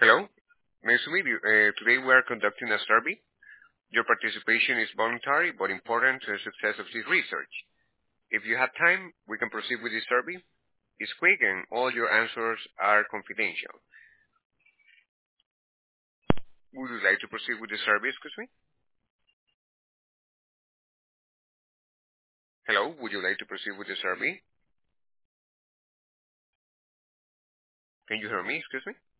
Hello, nice to meet you. Today we are conducting a survey. Your participation is voluntary but important to the success of this research. If you have time, we can proceed with this survey. It's quick and all your answers are confidential. Would you like to proceed with the survey, excuse me? Hello, would you like to proceed with the survey? Can you hear me, excuse me?